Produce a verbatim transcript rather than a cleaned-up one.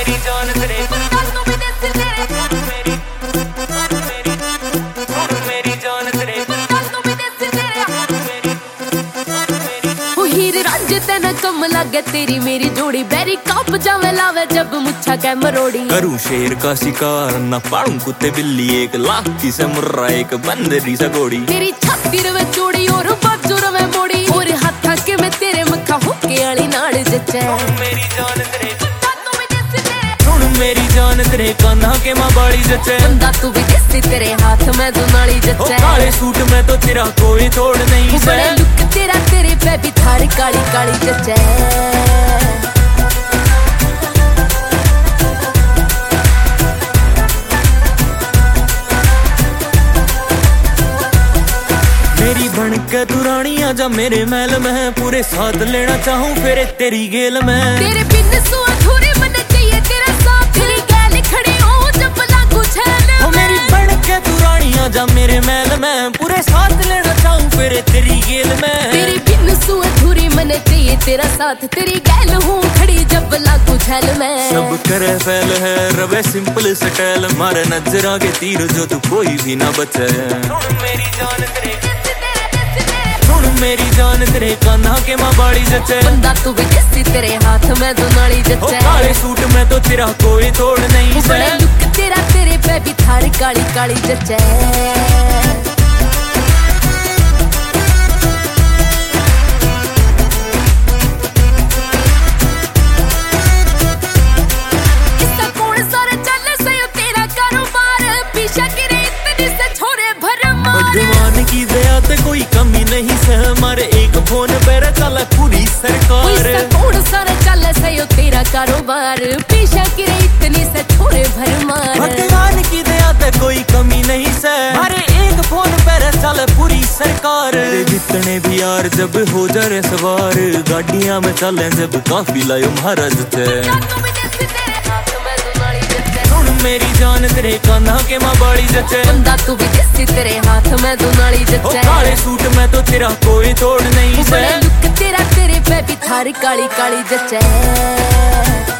मेरी जान तेरे मेरी जान तेरे हीर रांझे तेना कम लागे तेरी मेरी जोड़ी बैरी काप जावे लावे जब मुच्छा कै मरोड़ी। करूं शेर का शिकार न पाऊं कुत्ते बिल्ली एक लाख की से मुर्रा एक बंदरी सा घोड़ी। तेरी छाती रवे चोड़ी और बाजू रवे मोड़ी और हाथा के मैं तेरे मक्खा हुक्के वाली नाड़ जचे। मेरी जान तेरे मेरी जान तेरे कान्हा के मां बाड़ी जचे। बंदा तू भी किसी तेरे हाथ में दुनाली जचे। काले सूट में तो तेरा कोई तोड़ नहीं से। बड़े लुक तेरा तेरे पे भी थारी काली काली जचे। मेरी बन के तू रानी आजा मेरे महल में पूरे साथ लेना चाहूं फिर तेरी गेल में। तेरे बिन सो अधूरे मन चाहिए तेरा साथ तेरी गैल खड़े हो जब लागू छल। ओ मेरी बन के तू रानी आजा मेरे महल में पूरे साथ लेना चाहूं फिर तेरी गेल में। तेरे बिन सो अधूरे मन चाहिए तेरा साथ तेरी गैल हूँ खड़ी जब लागू छल में। सब करे फैल है रवे सिंपल स्टाइल मारे नजरा के तीर जो तू कोई भी ना बचे। मेरी जान तेरे मेरी जान तेरे कान्हा के मां बाड़ी जचे। बंदा तू भी किसी तेरे हाथ में दुनाली जचे। काले सूट में तो तेरा कोई तोड़ नहीं से। बड़े लुक तेरा तेरे पे भी थारी काली काली जचे। इसका कौन सारे चल से तेरा कारोबार पीछा करे इतनी से छोरे भरमार। भगवान की दया ते कोई कमी नहीं से हमारे एक फोन पर चल पूरी सरकार। कौन सारा चल सयो तेरा कारोबार पीछा करे इतनी से छोरे भरमार। भगवान की दया ते कोई कमी नहीं से हमारे एक फोन पर चल पूरी सरकार। जितने भी यार जब हो जा रे सवार गाड़ियां में चले जब काफी लायो महाराज थे। मेरी जान तेरे कान्हा के मां बाड़ी जचे। बंदा तू भी किसी तेरे हाथ में दुनाली जचे। काले सूट में तो तेरा कोई तोड़ नहीं से। लुक तेरा तेरे पे भी थारी काली काली जचे।